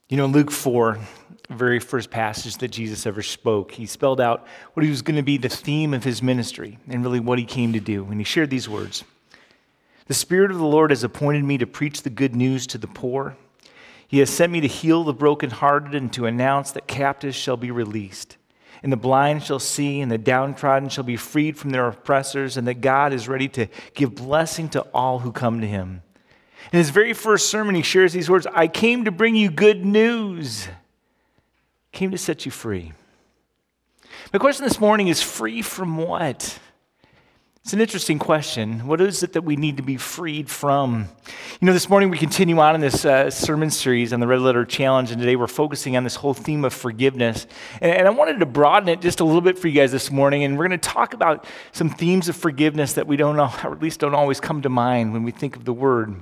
You know, in Luke 4, the very first passage that Jesus ever spoke, he spelled out what he was going to be the theme of his ministry and really what he came to do. And he shared these words: "The Spirit of the Lord has appointed me to preach the good news to the poor. He has sent me to heal the brokenhearted and to announce that captives shall be released, and the blind shall see, and the downtrodden shall be freed from their oppressors, and that God is ready to give blessing to all who come to him." In his very first sermon, he shares these words: "I came to bring you good news. I came to set you free." My question this morning is, free from what? It's an interesting question. What is it that we need to be freed from? You know, this morning we continue on in this sermon series on the Red Letter Challenge, and today we're focusing on this whole theme of forgiveness. And I wanted to broaden it just a little bit for you guys this morning, and we're going to talk about some themes of forgiveness that we don't know, or at least don't always come to mind when we think of the word.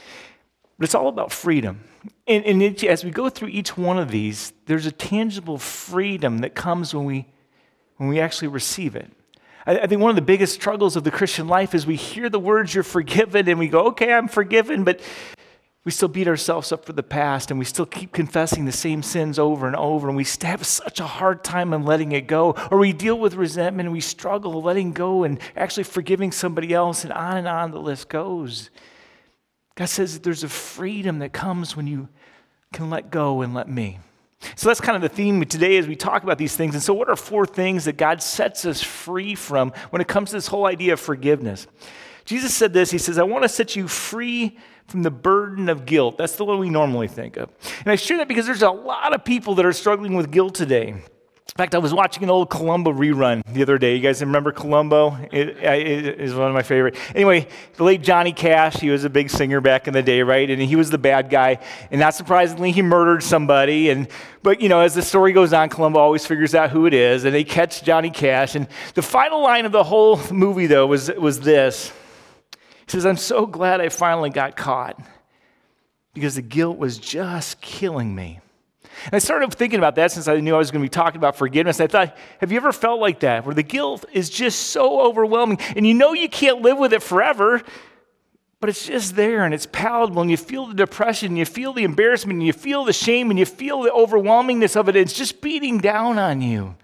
But it's all about freedom. And as we go through each one of these, there's a tangible freedom that comes when we actually receive it. I think one of the biggest struggles of the Christian life is we hear the words, "You're forgiven," and we go, "Okay, I'm forgiven," but we still beat ourselves up for the past, and we still keep confessing the same sins over and over, and we have such a hard time in letting it go. Or we deal with resentment, and we struggle letting go and actually forgiving somebody else, and on the list goes. God says that there's a freedom that comes when you can let go and let me. So that's kind of the theme today as we talk about these things. And so what are 4 things that God sets us free from when it comes to this whole idea of forgiveness? Jesus said this. He says, "I want to set you free from the burden of guilt." That's the one we normally think of. And I share that because there's a lot of people that are struggling with guilt today. In fact, I was watching an old Columbo rerun the other day. You guys remember Columbo? It is one of my favorite. Anyway, the late Johnny Cash, he was a big singer back in the day, right? And he was the bad guy. And not surprisingly, he murdered somebody. But, you know, as the story goes on, Columbo always figures out who it is. And they catch Johnny Cash. And the final line of the whole movie, though, was this. He says, "I'm so glad I finally got caught because the guilt was just killing me." And I started thinking about that since I knew I was going to be talking about forgiveness. I thought, have you ever felt like that, where the guilt is just so overwhelming, and you know you can't live with it forever, but it's just there, and it's palatable, and you feel the depression, and you feel the embarrassment, and you feel the shame, and you feel the overwhelmingness of it. It's just beating down on you.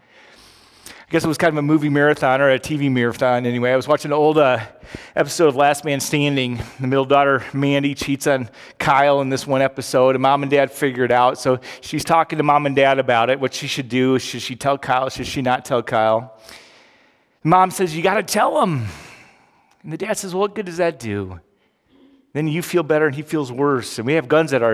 I guess it was kind of a movie marathon or a TV marathon anyway. I was watching an old episode of Last Man Standing. The middle daughter, Mandy, cheats on Kyle in this one episode, and mom and dad figure it out. So she's talking to mom and dad about it, what she should do. Should she tell Kyle? Should she not tell Kyle? Mom says, "You got to tell him." And the dad says, "Well, what good does that do? Then you feel better and he feels worse." And we have guns at our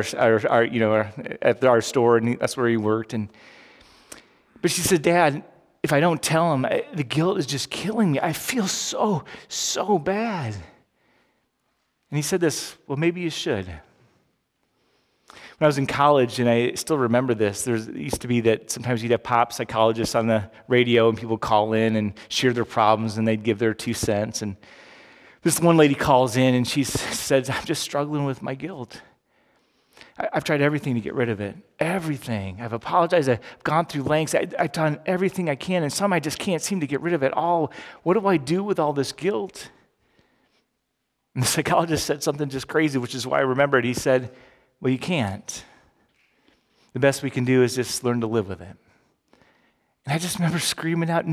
store, and that's where he worked. But she said, "Dad, if I don't tell him, the guilt is just killing me. I feel so bad." And he said this, "Well, maybe you should." When I was in college, and I still remember this, it used to be that sometimes you'd have pop psychologists on the radio, and people call in and share their problems, and they'd give their 2 cents. And this one lady calls in, and she says, "I'm just struggling with my guilt. I've tried everything to get rid of it. Everything. I've apologized. I've gone through lengths. I've done everything I can, and some I just can't seem to get rid of it all. What do I do with all this guilt?" And the psychologist said something just crazy, which is why I remember it. He said, "Well, you can't. The best we can do is just learn to live with it." And I just remember screaming out,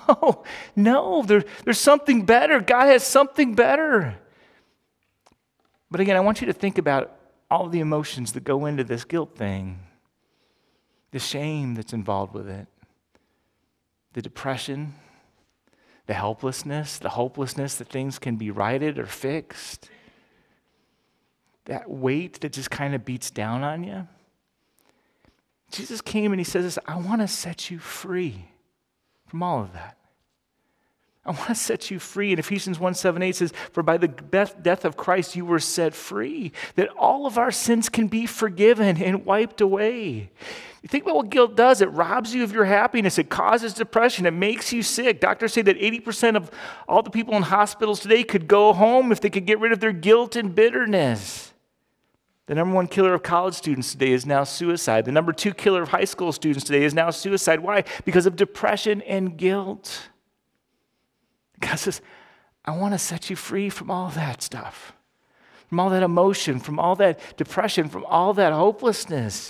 no, there's something better. God has something better. But again, I want you to think about all the emotions that go into this guilt thing, the shame that's involved with it, the depression, the helplessness, the hopelessness that things can be righted or fixed, that weight that just kind of beats down on you. Jesus came and he says this, "I want to set you free from all of that. I want to set you free." And Ephesians 1:7-8 says, "For by the death of Christ you were set free, that all of our sins can be forgiven and wiped away." You think about what guilt does. It robs you of your happiness. It causes depression. It makes you sick. Doctors say that 80% of all the people in hospitals today could go home if they could get rid of their guilt and bitterness. The number 1 killer of college students today is now suicide. The number 2 killer of high school students today is now suicide. Why? Because of depression and guilt. God says, "I want to set you free from all that stuff, from all that emotion, from all that depression, from all that hopelessness."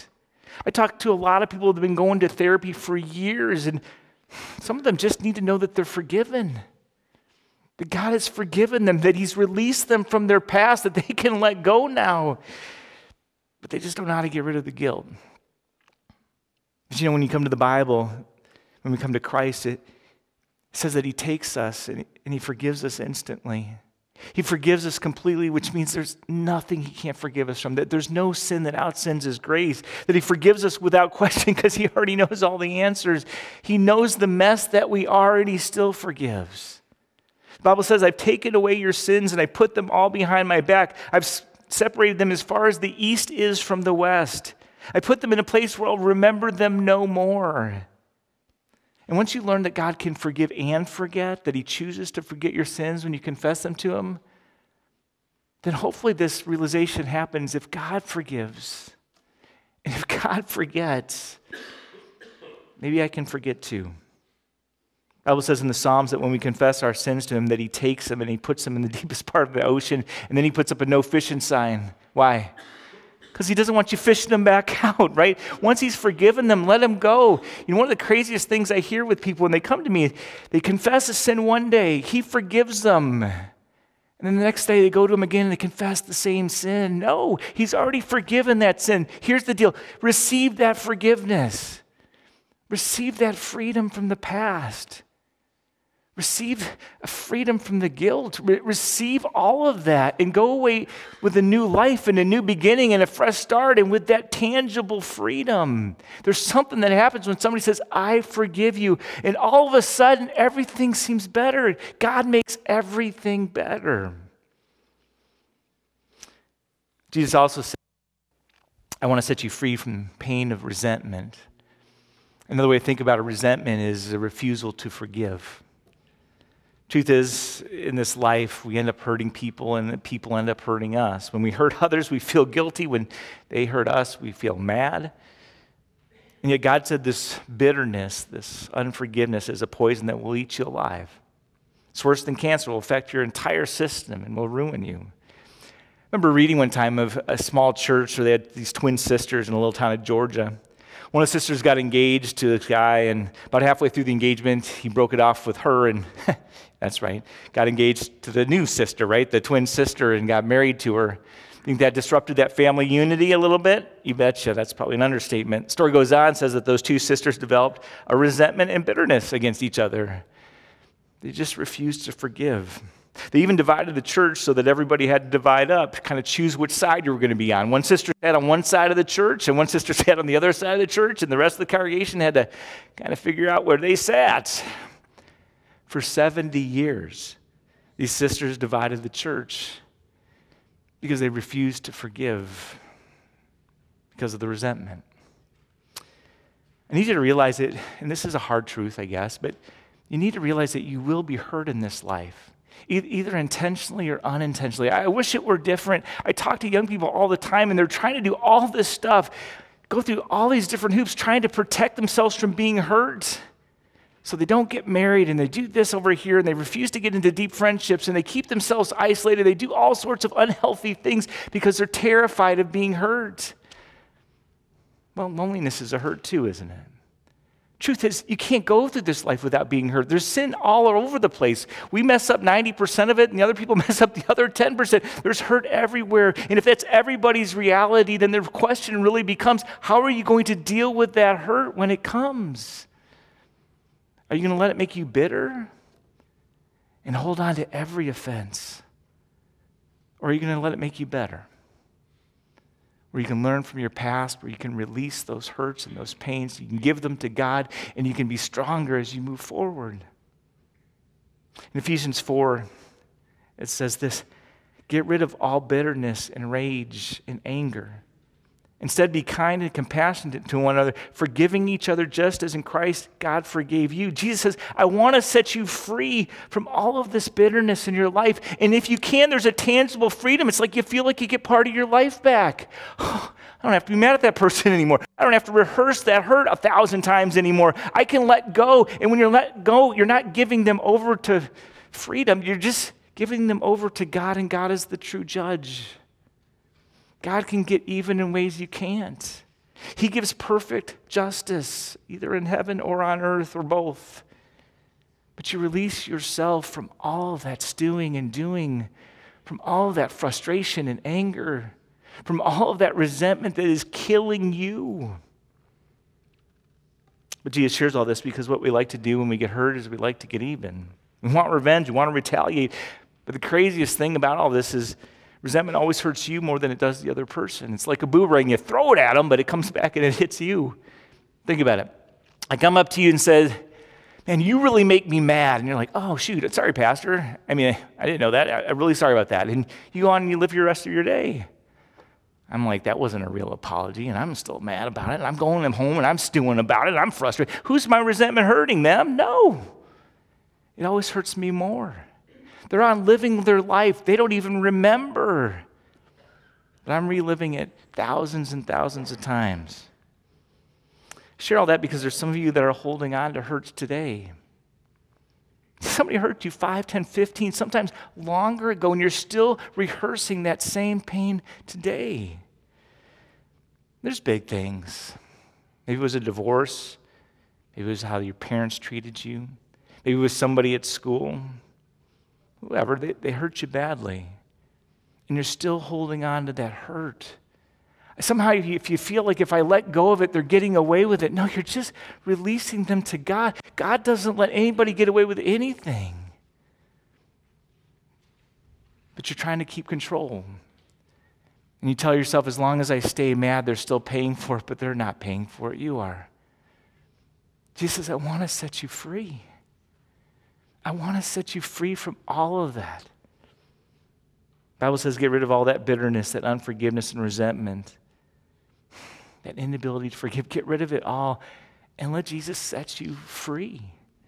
I talk to a lot of people who have been going to therapy for years, and some of them just need to know that they're forgiven. That God has forgiven them, that He's released them from their past, that they can let go now. But they just don't know how to get rid of the guilt. But when you come to the Bible, when we come to Christ, it says that He takes us and He forgives us instantly. He forgives us completely, which means there's nothing He can't forgive us from, that there's no sin that outsins His grace, that He forgives us without question because He already knows all the answers. He knows the mess that we are, and He still forgives. The Bible says, I've taken away your sins and I put them all behind my back. I've separated them as far as the east is from the west. I put them in a place where I'll remember them no more. And once you learn that God can forgive and forget, that He chooses to forget your sins when you confess them to Him, then hopefully this realization happens: if God forgives, and if God forgets, maybe I can forget too. The Bible says in the Psalms that when we confess our sins to Him, that He takes them and He puts them in the deepest part of the ocean, and then He puts up a no fishing sign. Why? Because He doesn't want you fishing them back out, right? Once He's forgiven them, let them go. One of the craziest things I hear with people when they come to me, they confess a sin one day, He forgives them. And then the next day they go to Him again and they confess the same sin. No, He's already forgiven that sin. Here's the deal. Receive that forgiveness. Receive that freedom from the past. Receive a freedom from the guilt. Receive all of that and go away with a new life and a new beginning and a fresh start and with that tangible freedom. There's something that happens when somebody says, I forgive you, and all of a sudden everything seems better. God makes everything better. Jesus also said, I want to set you free from pain of resentment. Another way to think about a resentment is a refusal to forgive. Truth is, in this life, we end up hurting people, and people end up hurting us. When we hurt others, we feel guilty. When they hurt us, we feel mad. And yet God said this bitterness, this unforgiveness is a poison that will eat you alive. It's worse than cancer. It will affect your entire system and will ruin you. I remember reading one time of a small church where they had these twin sisters in a little town of Georgia. One of the sisters got engaged to this guy, and about halfway through the engagement, he broke it off with her, and that's right, got engaged to the new sister, right, the twin sister, and got married to her. Think that disrupted that family unity a little bit? You betcha, that's probably an understatement. The story goes on, says that those two sisters developed a resentment and bitterness against each other. They just refused to forgive. They even divided the church so that everybody had to divide up, kind of choose which side you were going to be on. One sister sat on one side of the church, and one sister sat on the other side of the church, and the rest of the congregation had to kind of figure out where they sat. For 70 years, these sisters divided the church because they refused to forgive because of the resentment. I need you to realize it, and this is a hard truth, I guess, but you need to realize that you will be hurt in this life. Either intentionally or unintentionally. I wish it were different. I talk to young people all the time, and they're trying to do all this stuff, go through all these different hoops, trying to protect themselves from being hurt. So they don't get married, and they do this over here, and they refuse to get into deep friendships, and they keep themselves isolated. They do all sorts of unhealthy things because they're terrified of being hurt. Well, loneliness is a hurt too, isn't it? Truth is, you can't go through this life without being hurt. There's sin all over the place. We mess up 90% of it, and the other people mess up the other 10%. There's hurt everywhere. And if that's everybody's reality, then the question really becomes, how are you going to deal with that hurt when it comes? Are you going to let it make you bitter and hold on to every offense? Or are you going to let it make you better? Where you can learn from your past, where you can release those hurts and those pains, you can give them to God, and you can be stronger as you move forward. In Ephesians 4, it says this: get rid of all bitterness and rage and anger. Instead, be kind and compassionate to one another, forgiving each other just as in Christ God forgave you. Jesus says, I want to set you free from all of this bitterness in your life. And if you can, there's a tangible freedom. It's like you feel like you get part of your life back. Oh, I don't have to be mad at that person anymore. I don't have to rehearse that hurt 1,000 times anymore. I can let go. And when you're let go, you're not giving them over to freedom. You're just giving them over to God, and God is the true judge. God can get even in ways you can't. He gives perfect justice, either in heaven or on earth or both. But you release yourself from all of that stewing and doing, from all of that frustration and anger, from all of that resentment that is killing you. But Jesus shares all this because what we like to do when we get hurt is we like to get even. We want revenge, we want to retaliate. But the craziest thing about all this is resentment always hurts you more than it does the other person. It's like a boomerang. You throw it at them, but it comes back and it hits you. Think about it. I come up to you and say, man, you really make me mad. And you're like, oh, shoot, sorry, Pastor. I mean, I didn't know that. I'm really sorry about that. And you go on and you live your rest of your day. I'm like, that wasn't a real apology, and I'm still mad about it. And I'm going home, and I'm stewing about it, and I'm frustrated. Who's my resentment hurting? Them? No. It always hurts me more. They're on living their life. They don't even remember. But I'm reliving it thousands and thousands of times. I share all that because there's some of you that are holding on to hurts today. Somebody hurt you 5, 10, 15, sometimes longer ago, and you're still rehearsing that same pain today. There's big things. Maybe it was a divorce. Maybe it was how your parents treated you. Maybe it was somebody at school. Whoever, they hurt you badly. And you're still holding on to that hurt. Somehow, if you feel like if I let go of it, they're getting away with it. No, you're just releasing them to God. God doesn't let anybody get away with anything. But you're trying to keep control. And you tell yourself, as long as I stay mad, they're still paying for it, but they're not paying for it. You are. Jesus says, I want to set you free. I want to set you free from all of that. The Bible says get rid of all that bitterness, that unforgiveness and resentment, that inability to forgive. Get rid of it all and let Jesus set you free.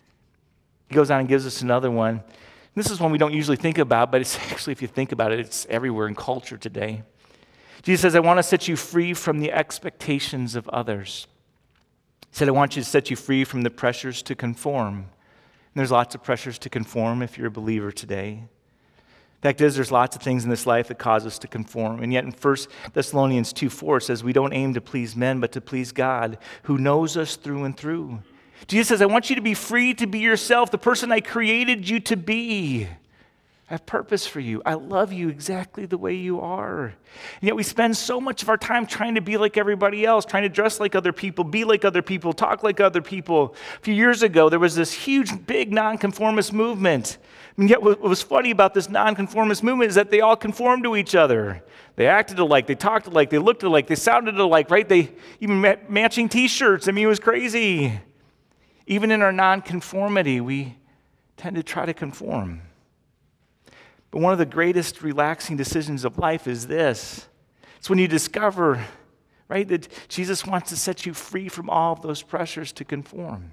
He goes on and gives us another one. This is one we don't usually think about, but it's actually, if you think about it, it's everywhere in culture today. Jesus says, I want to set you free from the expectations of others. He said, I want you to set you free from the pressures to conform. And there's lots of pressures to conform if you're a believer today. Fact is, there's lots of things in this life that cause us to conform. And yet in 1 Thessalonians 2:4, it says, we don't aim to please men, but to please God, who knows us through and through. Jesus says, I want you to be free to be yourself, the person I created you to be. I have purpose for you. I love you exactly the way you are. And yet we spend so much of our time trying to be like everybody else, trying to dress like other people, be like other people, talk like other people. A few years ago, there was this huge, big nonconformist movement. And yet what was funny about this nonconformist movement is that they all conformed to each other. They acted alike, they talked alike, they looked alike, they sounded alike, right? They even matching t-shirts. I mean, it was crazy. Even in our nonconformity, we tend to try to conform. But one of the greatest relaxing decisions of life is this. It's when you discover, right, that Jesus wants to set you free from all of those pressures to conform.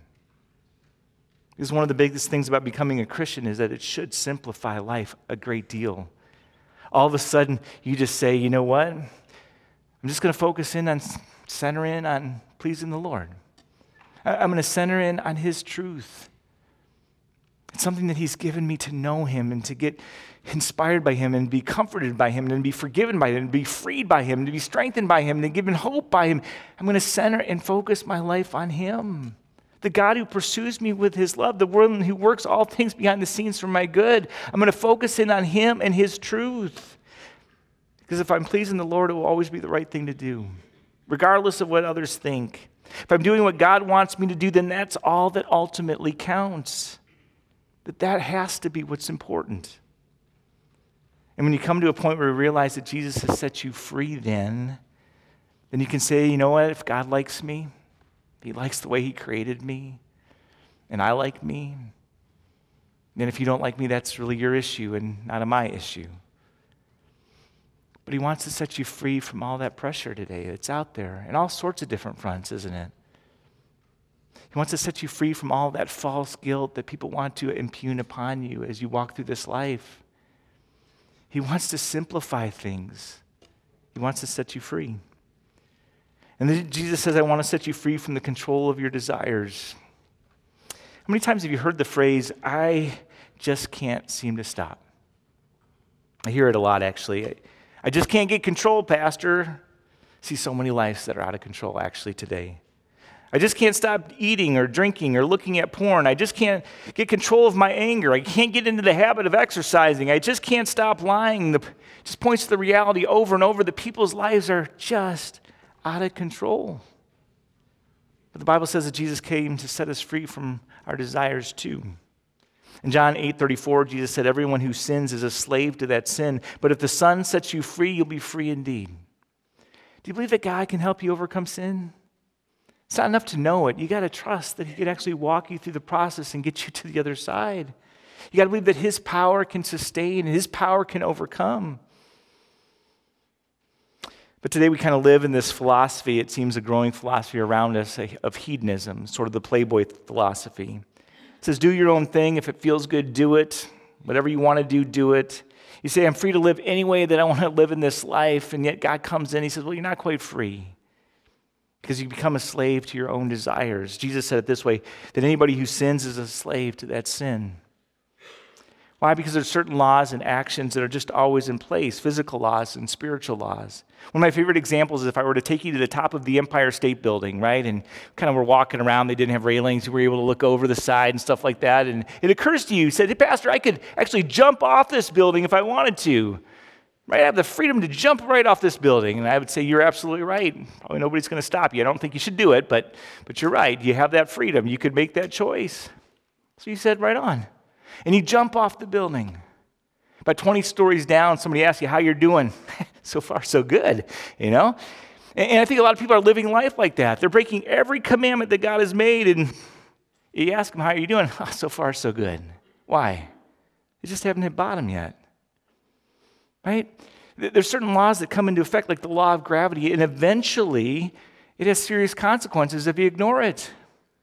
Because one of the biggest things about becoming a Christian is that it should simplify life a great deal. All of a sudden, you just say, you know what? I'm just going to focus in on, center in on pleasing the Lord. I'm going to center in on His truth. It's something that He's given me to know Him and to get inspired by Him and be comforted by Him and be forgiven by Him and be freed by Him and to be strengthened by Him and to be given hope by Him. I'm going to center and focus my life on Him. The God who pursues me with His love, the one who works all things behind the scenes for my good. I'm going to focus in on Him and His truth. Because if I'm pleasing the Lord, it will always be the right thing to do, regardless of what others think. If I'm doing what God wants me to do, then that's all that ultimately counts. That has to be what's important. And when you come to a point where you realize that Jesus has set you free then you can say, you know what, if God likes me, if He likes the way He created me, and I like me, then if you don't like me, that's really your issue and not my issue. But He wants to set you free from all that pressure today that's out there in all sorts of different fronts, isn't it? He wants to set you free from all that false guilt that people want to impugn upon you as you walk through this life. He wants to simplify things. He wants to set you free. And then Jesus says, I want to set you free from the control of your desires. How many times have you heard the phrase, I just can't seem to stop? I hear it a lot, actually. I just can't get control, Pastor. See so many lives that are out of control actually today. I just can't stop eating or drinking or looking at porn. I just can't get control of my anger. I can't get into the habit of exercising. I just can't stop lying. Just points to the reality over and over that people's lives are just out of control. But the Bible says that Jesus came to set us free from our desires too. In John 8:34, Jesus said, everyone who sins is a slave to that sin. But if the Son sets you free, you'll be free indeed. Do you believe that God can help you overcome sin? It's not enough to know it. You got to trust that he can actually walk you through the process and get you to the other side. You got to believe that his power can sustain and his power can overcome. But today we kind of live in this philosophy, it seems a growing philosophy around us of hedonism, sort of the playboy philosophy. It says, do your own thing. If it feels good, do it. Whatever you want to do it. You say, I'm free to live any way that I want to live in this life. And yet God comes in, he says, well, you're not quite free. Because you become a slave to your own desires. Jesus said it this way, that anybody who sins is a slave to that sin. Why? Because there's certain laws and actions that are just always in place, physical laws and spiritual laws. One of my favorite examples is if I were to take you to the top of the Empire State Building, right? And kind of we're walking around, they didn't have railings, we were able to look over the side and stuff like that. And it occurs to you, you said, hey, Pastor, I could actually jump off this building if I wanted to. Right? I have the freedom to jump right off this building. And I would say, you're absolutely right. Probably nobody's going to stop you. I don't think you should do it, but you're right. You have that freedom. You could make that choice. So you said, right on. And you jump off the building. About 20 stories down, somebody asks you how you're doing. So far, so good, you know? And I think a lot of people are living life like that. They're breaking every commandment that God has made. And you ask them, how are you doing? Oh, so far, so good. Why? They just haven't hit bottom yet. Right? There's certain laws that come into effect, like the law of gravity, and eventually it has serious consequences if you ignore it.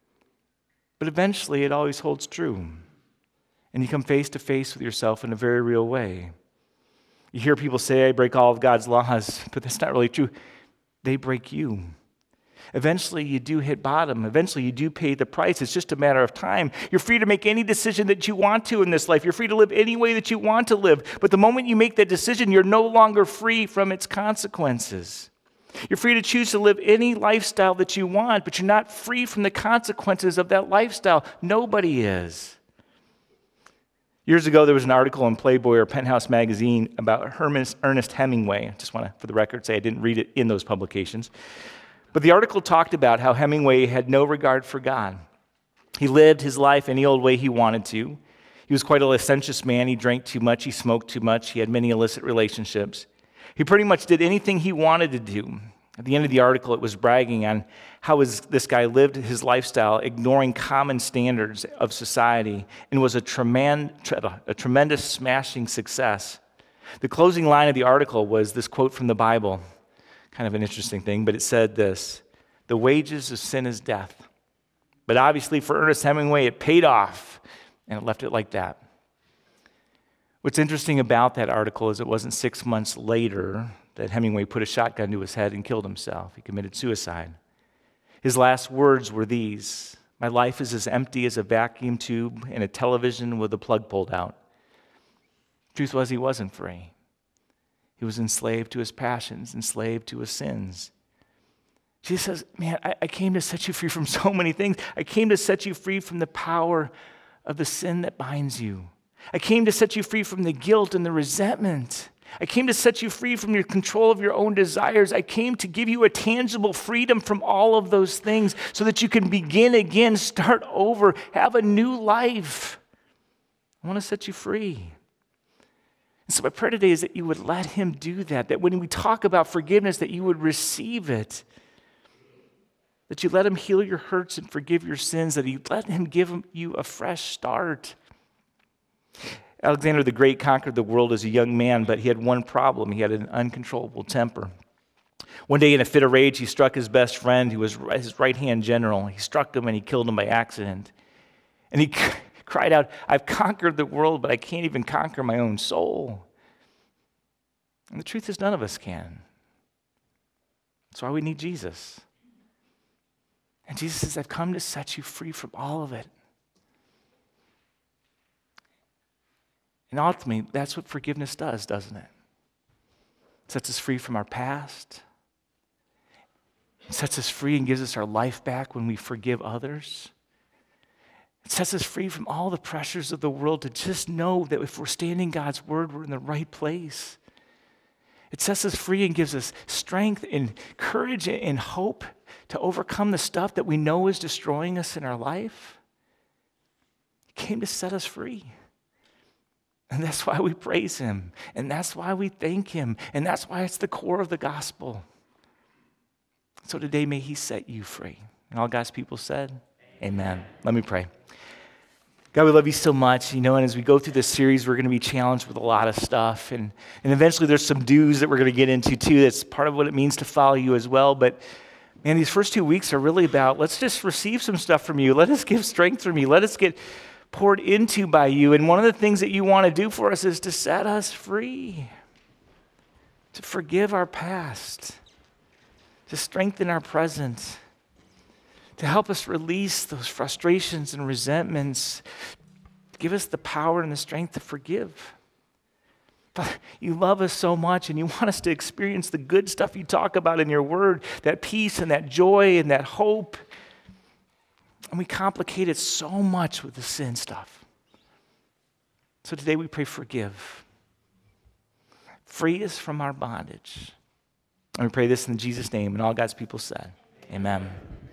But eventually it always holds true. And you come face to face with yourself in a very real way. You hear people say, I break all of God's laws, but that's not really true. They break you. Eventually, you do hit bottom. Eventually, you do pay the price. It's just a matter of time. You're free to make any decision that you want to in this life. You're free to live any way that you want to live. But the moment you make that decision, you're no longer free from its consequences. You're free to choose to live any lifestyle that you want, but you're not free from the consequences of that lifestyle. Nobody is. Years ago, there was an article in Playboy or Penthouse magazine about Ernest Hemingway. I just want to, for the record, say I didn't read it in those publications. But the article talked about how Hemingway had no regard for God. He lived his life any old way he wanted to. He was quite a licentious man. He drank too much. He smoked too much. He had many illicit relationships. He pretty much did anything he wanted to do. At the end of the article, it was bragging on how this guy lived his lifestyle, ignoring common standards of society, and was a tremendous smashing success. The closing line of the article was this quote from the Bible. Kind of an interesting thing, but it said this: the wages of sin is death. But obviously for Ernest Hemingway, it paid off, and it left it like that. What's interesting about that article is it wasn't 6 months later that Hemingway put a shotgun to his head and killed himself. He committed suicide. His last words were these: my life is as empty as a vacuum tube and a television with the plug pulled out. Truth was, he wasn't free. He was enslaved to his passions, enslaved to his sins. Jesus says, man, I came to set you free from so many things. I came to set you free from the power of the sin that binds you. I came to set you free from the guilt and the resentment. I came to set you free from your control of your own desires. I came to give you a tangible freedom from all of those things so that you can begin again, start over, have a new life. I want to set you free. And so my prayer today is that you would let him do that, that when we talk about forgiveness, that you would receive it, that you let him heal your hurts and forgive your sins, that you let him give you a fresh start. Alexander the Great conquered the world as a young man, but he had one problem. He had an uncontrollable temper. One day in a fit of rage, he struck his best friend, who was his right-hand general. He struck him and he killed him by accident. And he cried out, I've conquered the world, but I can't even conquer my own soul. And the truth is, none of us can. That's why we need Jesus. And Jesus says, I've come to set you free from all of it. And ultimately, that's what forgiveness does, doesn't it? It sets us free from our past. It sets us free and gives us our life back when we forgive others. It sets us free from all the pressures of the world to just know that if we're standing God's word, we're in the right place. It sets us free and gives us strength and courage and hope to overcome the stuff that we know is destroying us in our life. He came to set us free. And that's why we praise him. And that's why we thank him. And that's why it's the core of the gospel. So today, may he set you free. And all God's people said, amen. Let me pray. God, we love you so much, and as we go through this series, we're going to be challenged with a lot of stuff, and eventually there's some do's that we're going to get into too. That's part of what it means to follow you as well, but man, these first 2 weeks are really about, let's just receive some stuff from you. Let us give strength from you. Let us get poured into by you, and one of the things that you want to do for us is to set us free, to forgive our past, to strengthen our present, to help us release those frustrations and resentments, to give us the power and the strength to forgive. Father, you love us so much, and you want us to experience the good stuff you talk about in your word, that peace and that joy and that hope. And we complicate it so much with the sin stuff. So today we pray, forgive. Free us from our bondage. And we pray this in Jesus' name, and all God's people said, amen.